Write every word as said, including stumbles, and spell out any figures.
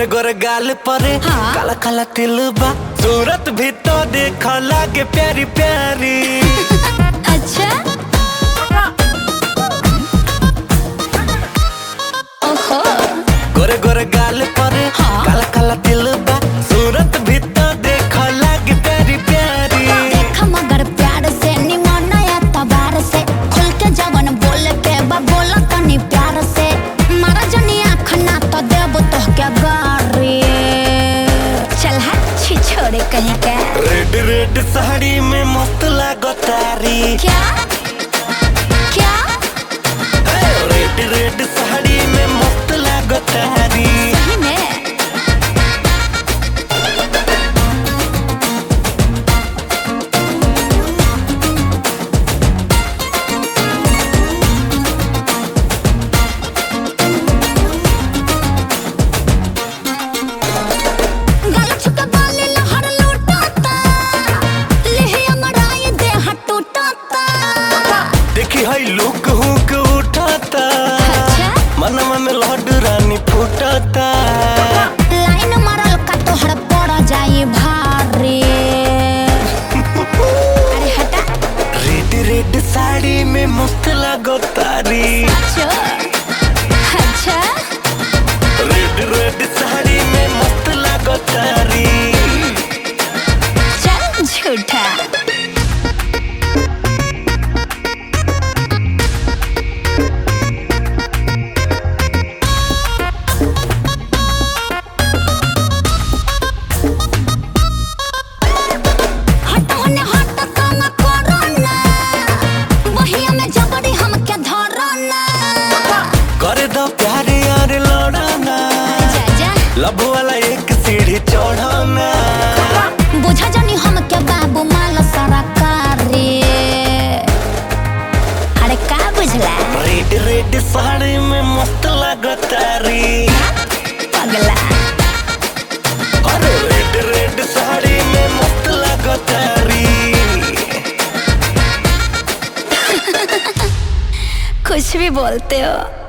गोरे गोरे गाल पर हाँ? काला काला तिल बा, सूरत भी तो देख लागे प्यारी प्यारी। अच्छा ओहो गोरे गोरे गाल पर हाँ? काला काला तिल बा, सूरत भी तो देख लागे प्यारी प्यारी। देख मगर प्यार से निमन या तबार से खुल के जवन बोले के बा बोला तनी प्यार से। मारा जनी आँख ना तो देव तो क्या गारी। चल हट छी छोड़े कहीं के। रेड रेड साड़ी में मस्त लागो तारी। क्या क्या रेड रेड साड़ी में मस्त लागो तारी। सही में गला छुके बाली लहर लूटाता, लेहिया मराई देह टूटाता। देखी है लुक हुक उठाता, अच्छा मनवा में लहड रानी फूटाता। लाइन मारल का तोहर पड़ जाई भारी। अरे हटा रेड रेड साड़ी में मस्त लागो तारी। चो अच्छा रेड रेड साड़ी में मस्त लागो तारी। चल झूठा। हट होने हट काम करो ना, वहिया में जबरी हमके धरो ना। कर दो प्यारे यार लौड़ाना, जा जा लब वाला एक सीढ़ी चढ़ाना। बुझा जानी हमके बाबू माल सरकारी। अरे का बुझला रेड रेड साड़ी में मस्त लागो तारी। पगला। अरे रेड रेड साड़ी में मस्त लागो तारी। कुछ भी बोलते हो।